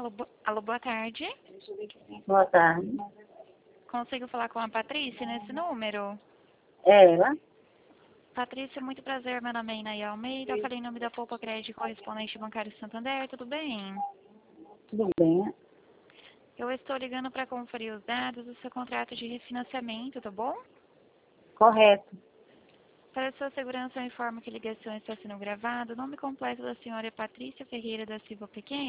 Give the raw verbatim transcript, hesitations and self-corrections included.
Alô, bo- alô, boa tarde. Boa tarde. Consigo falar com a Patrícia nesse número? É ela? Patrícia, muito prazer. Meu nome é Inaí Almeida. Eu falei em nome da Poupa Crédito Correspondente Bancário Santander. Tudo bem? Tudo bem? Eu estou ligando para conferir os dados do seu contrato de refinanciamento, tá bom? Correto. Para sua segurança, eu informo que a ligação está sendo gravada. O nome completo da senhora é Patrícia Ferreira da Silva Pequena.